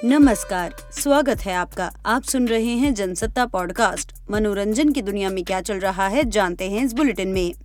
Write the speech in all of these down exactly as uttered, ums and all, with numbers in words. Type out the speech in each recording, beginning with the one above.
नमस्कार, स्वागत है आपका। आप सुन रहे हैं जनसत्ता पॉडकास्ट। मनोरंजन की दुनिया में क्या चल रहा है जानते हैं इस बुलेटिन में।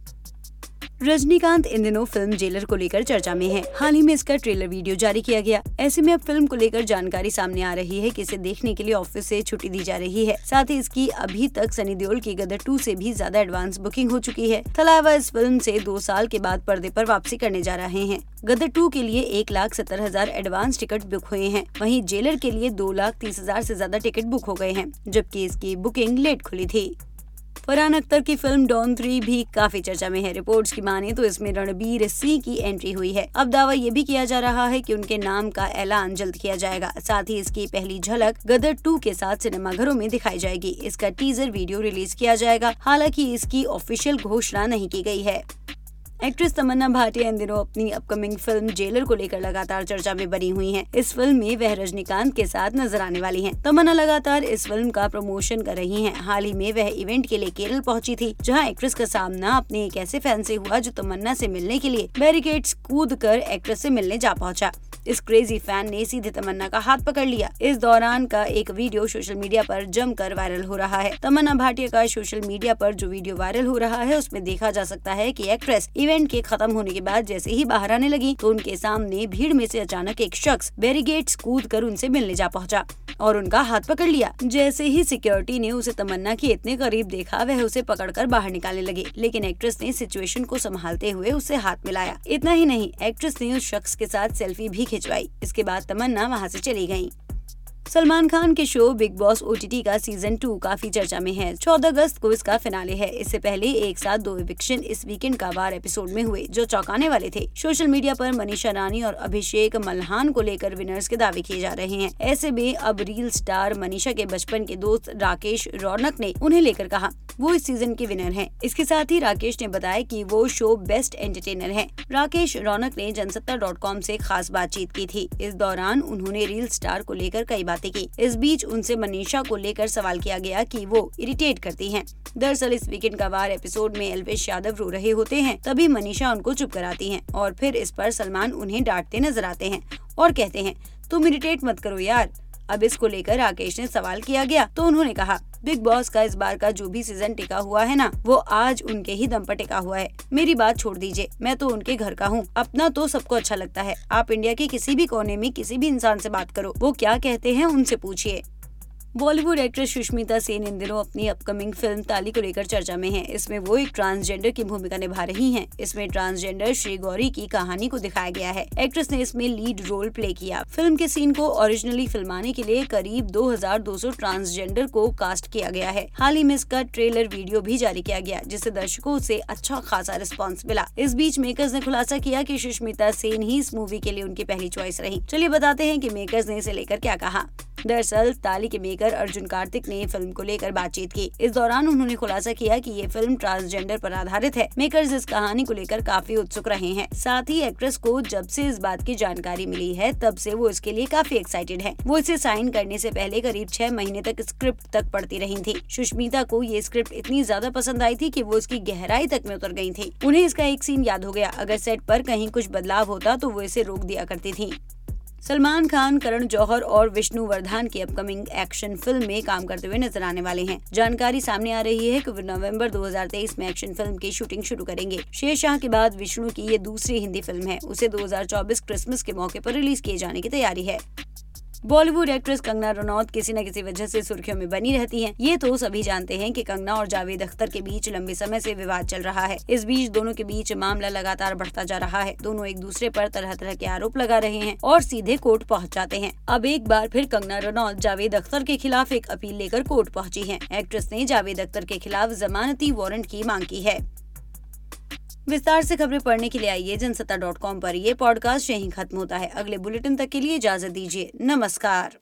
रजनीकांत इन दिनों फिल्म जेलर को लेकर चर्चा में है। हाल ही में इसका ट्रेलर वीडियो जारी किया गया। ऐसे में अब फिल्म को लेकर जानकारी सामने आ रही है कि इसे देखने के लिए ऑफिस से छुट्टी दी जा रही है। साथ ही इसकी अभी तक सनी देओल की गदर टू से भी ज्यादा एडवांस बुकिंग हो चुकी है। अलावा इस फिल्म से दो साल के बाद पर्दे पर वापसी करने जा रहे हैं। गदर टू के लिए एक लाख सत्तर हजार एडवांस टिकट बुक हुए हैं। वहीं जेलर के लिए दो लाख तीस हजार से ज्यादा टिकट बुक हो गए हैं, जबकि इसकी बुकिंग लेट खुली थी। फरहान अख्तर की फिल्म डॉन थ्री भी काफी चर्चा में है। रिपोर्ट्स की माने तो इसमें रणबीर सिंह की एंट्री हुई है। अब दावा ये भी किया जा रहा है कि उनके नाम का ऐलान जल्द किया जाएगा। साथ ही इसकी पहली झलक गदर टू के साथ सिनेमाघरों में दिखाई जाएगी। इसका टीजर वीडियो रिलीज किया जाएगा। हालांकि इसकी ऑफिशियल घोषणा नहीं की गई है। एक्ट्रेस तमन्ना भाटिया इन दिनों अपनी अपकमिंग फिल्म जेलर को लेकर लगातार चर्चा में बनी हुई हैं। इस फिल्म में वह रजनीकांत के साथ नजर आने वाली हैं। तमन्ना लगातार इस फिल्म का प्रमोशन कर रही हैं। हाल ही में वह इवेंट के लिए केरल पहुंची थी, जहां एक्ट्रेस का सामना अपने एक ऐसे फैन से हुआ जो तमन्ना से मिलने के लिए बैरिकेड्स कूद कर एक्ट्रेस से मिलने जा पहुंचा। इस क्रेजी फैन ने सीधे तमन्ना का हाथ पकड़ लिया। इस दौरान का एक वीडियो सोशल मीडिया पर जमकर वायरल हो रहा है। तमन्ना भाटिया का सोशल मीडिया पर जो वीडियो वायरल हो रहा है उसमें देखा जा सकता है कि एक्ट्रेस इवेंट के खत्म होने के बाद जैसे ही बाहर आने लगी तो उनके सामने भीड़ में से अचानक एक शख्स बैरिकेड्स कूद कर उनसे मिलने जा पहुंचा और उनका हाथ पकड़ लिया। जैसे ही सिक्योरिटी ने उसे तमन्ना के इतने करीब देखा, वह उसे पकड़कर बाहर निकालने लगे, लेकिन एक्ट्रेस ने सिचुएशन को संभालते हुए उससे हाथ मिलाया। इतना ही नहीं, एक्ट्रेस ने उस शख्स के साथ सेल्फी भी खिंचवाई। इसके बाद तमन्ना वहां से चली गयी। सलमान खान के शो बिग बॉस ओटीटी का सीजन टू काफी चर्चा में है। चौदह अगस्त को इसका फिनाले है। इससे पहले एक साथ दो इविक्शन इस वीकेंड का वार एपिसोड में हुए, जो चौंकाने वाले थे। सोशल मीडिया पर मनीषा रानी और अभिषेक मल्हान को लेकर विनर्स के दावे किए जा रहे हैं। ऐसे में अब रील स्टार मनीषा के बचपन के दोस्त राकेश रौनक ने उन्हें लेकर कहा वो इस सीजन के विनर हैं। इसके साथ ही राकेश ने बताया कि वो शो बेस्ट एंटरटेनर हैं। राकेश रौनक ने जनसत्ता डॉट कॉम से खास बातचीत की थी। इस दौरान उन्होंने रील स्टार को लेकर कई बातें की। इस बीच उनसे मनीषा को लेकर सवाल किया गया कि वो इरिटेट करती हैं। दरअसल इस वीकेंड का वार एपिसोड में एल्वेश यादव रो रहे होते हैं, तभी मनीषा उनको चुप कराती हैं और फिर इस पर सलमान उन्हें डांटते नजर आते हैं और कहते हैं तुम इरिटेट मत करो यार। अब इसको लेकर राकेश ने सवाल किया गया तो उन्होंने कहा बिग बॉस का इस बार का जो भी सीजन टिका हुआ है ना, वो आज उनके ही दम पर टिका हुआ है। मेरी बात छोड़ दीजिए, मैं तो उनके घर का हूँ। अपना तो सबको अच्छा लगता है। आप इंडिया के किसी भी कोने में किसी भी इंसान से बात करो, वो क्या कहते हैं उनसे पूछिए। बॉलीवुड एक्ट्रेस सुष्मिता सेन इन दिनों अपनी अपकमिंग फिल्म ताली को लेकर चर्चा में है। इसमें वो एक ट्रांसजेंडर की भूमिका निभा रही हैं। इसमें ट्रांसजेंडर श्री गौरी की कहानी को दिखाया गया है। एक्ट्रेस ने इसमें लीड रोल प्ले किया। फिल्म के सीन को ओरिजिनली फिल्माने के लिए करीब दो हजार दो सौ ट्रांसजेंडर को कास्ट किया गया है। हाल ही में इसका ट्रेलर वीडियो भी जारी किया गया, जिससे दर्शकों से अच्छा खासा रिस्पॉन्स मिला। इस बीच मेकर्स ने खुलासा किया कि सुष्मिता सेन ही इस मूवी के लिए उनकी पहली चॉइस रही। चलिए बताते हैं कि मेकर्स ने इसे लेकर क्या कहा। दरअसल ताली के मेकर अर्जुन कार्तिक ने फिल्म को लेकर बातचीत की। इस दौरान उन्होंने खुलासा किया कि ये फिल्म ट्रांसजेंडर पर आधारित है। मेकर्स इस कहानी को लेकर काफी उत्सुक रहे हैं। साथ ही एक्ट्रेस को जब से इस बात की जानकारी मिली है, तब से वो इसके लिए काफी एक्साइटेड है। वो इसे साइन करने से पहले करीब छह महीने तक स्क्रिप्ट तक पढ़ती रही थी। सुष्मिता को ये स्क्रिप्ट इतनी ज्यादा पसंद आई थी कि वो इसकी गहराई तक में उतर गई थी। उन्हें इसका एक सीन याद हो गया। अगर सेट पर कहीं कुछ बदलाव होता तो वो इसे रोक दिया करती थी। सलमान खान करण जौहर और विष्णु वर्धन की अपकमिंग एक्शन फिल्म में काम करते हुए नजर आने वाले हैं। जानकारी सामने आ रही है कि वे नवंबर दो हजार तेईस में एक्शन फिल्म की शूटिंग शुरू करेंगे। शेरशाह के बाद विष्णु की ये दूसरी हिंदी फिल्म है। उसे दो हजार चौबीस क्रिसमस के मौके पर रिलीज किए जाने की तैयारी है। बॉलीवुड एक्ट्रेस कंगना रनौत किसी न किसी वजह से सुर्खियों में बनी रहती हैं। ये तो सभी जानते हैं कि कंगना और जावेद अख्तर के बीच लंबे समय से विवाद चल रहा है। इस बीच दोनों के बीच मामला लगातार बढ़ता जा रहा है। दोनों एक दूसरे पर तरह तरह के आरोप लगा रहे हैं और सीधे कोर्ट पहुंच जाते हैं। अब एक बार फिर कंगना रनौत जावेद अख्तर के खिलाफ एक अपील लेकर कोर्ट पहुंची है। एक्ट्रेस ने जावेद अख्तर के खिलाफ जमानती वारंट की मांग की है। विस्तार से खबरें पढ़ने के लिए आइए जनसत्ता डॉट कॉम पर। ये पॉडकास्ट यहीं खत्म होता है। अगले बुलेटिन तक के लिए इजाजत दीजिए। नमस्कार।